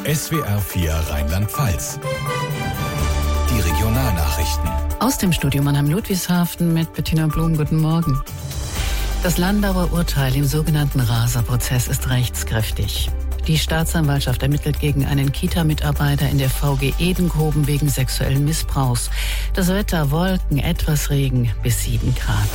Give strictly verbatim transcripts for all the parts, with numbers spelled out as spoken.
S W R vier Rheinland-Pfalz. Die Regionalnachrichten. Aus dem Studio Mannheim-Ludwigshafen mit Bettina Blum. Guten Morgen. Das Landauer Urteil im sogenannten Raaser-Prozess ist rechtskräftig. Die Staatsanwaltschaft ermittelt gegen einen Kita-Mitarbeiter in der V G Edenkoben wegen sexuellen Missbrauchs. Das Wetter: Wolken, etwas Regen bis sieben Grad.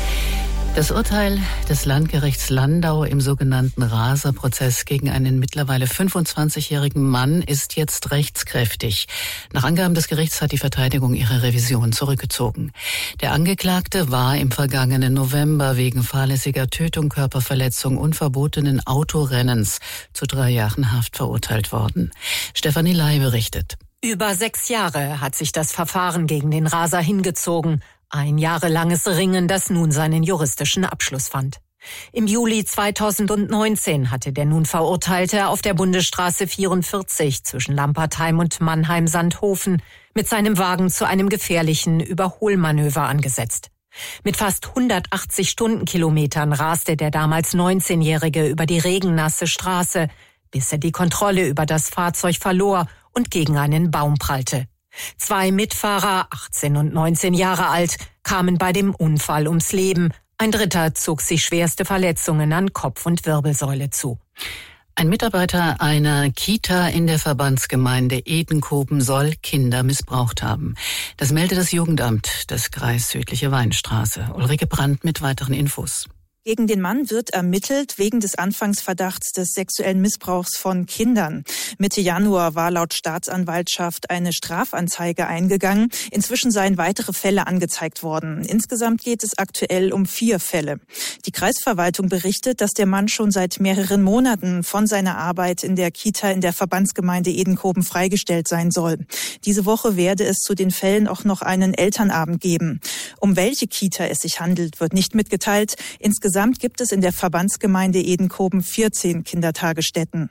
Das Urteil des Landgerichts Landau im sogenannten Raaser-Prozess gegen einen mittlerweile fünfundzwanzigjährigen Mann ist jetzt rechtskräftig. Nach Angaben des Gerichts hat die Verteidigung ihre Revision zurückgezogen. Der Angeklagte war im vergangenen November wegen fahrlässiger Tötung, Körperverletzung und verbotenen Autorennens zu drei Jahren Haft verurteilt worden. Stefanie Ley berichtet. Über sechs Jahre hat sich das Verfahren gegen den Raaser hingezogen. Ein jahrelanges Ringen, das nun seinen juristischen Abschluss fand. Im Juli zweitausendneunzehn hatte der nun Verurteilte auf der Bundesstraße vierundvierzig zwischen Lampertheim und Mannheim-Sandhofen mit seinem Wagen zu einem gefährlichen Überholmanöver angesetzt. Mit fast hundertachtzig Stundenkilometern raste der damals neunzehnjährige über die regennasse Straße, bis er die Kontrolle über das Fahrzeug verlor und gegen einen Baum prallte. Zwei Mitfahrer, achtzehn und neunzehn Jahre alt, kamen bei dem Unfall ums Leben. Ein dritter zog sich schwerste Verletzungen an Kopf und Wirbelsäule zu. Ein Mitarbeiter einer Kita in der Verbandsgemeinde Edenkoben soll Kinder missbraucht haben. Das meldet das Jugendamt des Kreis Südliche Weinstraße. Ulrike Brandt mit weiteren Infos. Gegen den Mann wird ermittelt wegen des Anfangsverdachts des sexuellen Missbrauchs von Kindern. Mitte Januar war laut Staatsanwaltschaft eine Strafanzeige eingegangen. Inzwischen seien weitere Fälle angezeigt worden. Insgesamt geht es aktuell um vier Fälle. Die Kreisverwaltung berichtet, dass der Mann schon seit mehreren Monaten von seiner Arbeit in der Kita in der Verbandsgemeinde Edenkoben freigestellt sein soll. Diese Woche werde es zu den Fällen auch noch einen Elternabend geben. Um welche Kita es sich handelt, wird nicht mitgeteilt. Insgesamt Insgesamt gibt es in der Verbandsgemeinde Edenkoben vierzehn Kindertagesstätten.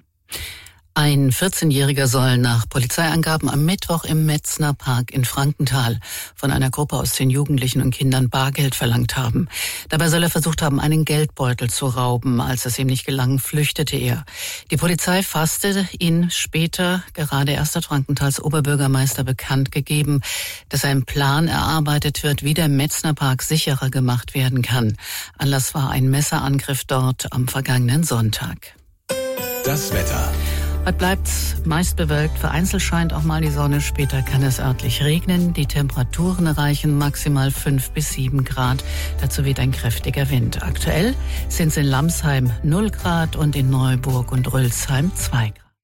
Ein vierzehnjähriger soll nach Polizeiangaben am Mittwoch im Metzner Park in Frankenthal von einer Gruppe aus zehn Jugendlichen und Kindern Bargeld verlangt haben. Dabei soll er versucht haben, einen Geldbeutel zu rauben. Als es ihm nicht gelang, flüchtete er. Die Polizei fasste ihn später, gerade erst hat Frankenthals Oberbürgermeister bekannt gegeben, dass ein Plan erarbeitet wird, wie der Metzner Park sicherer gemacht werden kann. Anlass war ein Messerangriff dort am vergangenen Sonntag. Das Wetter. Heute bleibt's meist bewölkt, vereinzelt scheint auch mal die Sonne, später kann es örtlich regnen. Die Temperaturen erreichen maximal fünf bis sieben Grad, dazu weht ein kräftiger Wind. Aktuell sind es in Lamsheim null Grad und in Neuburg und Rülsheim zwei Grad.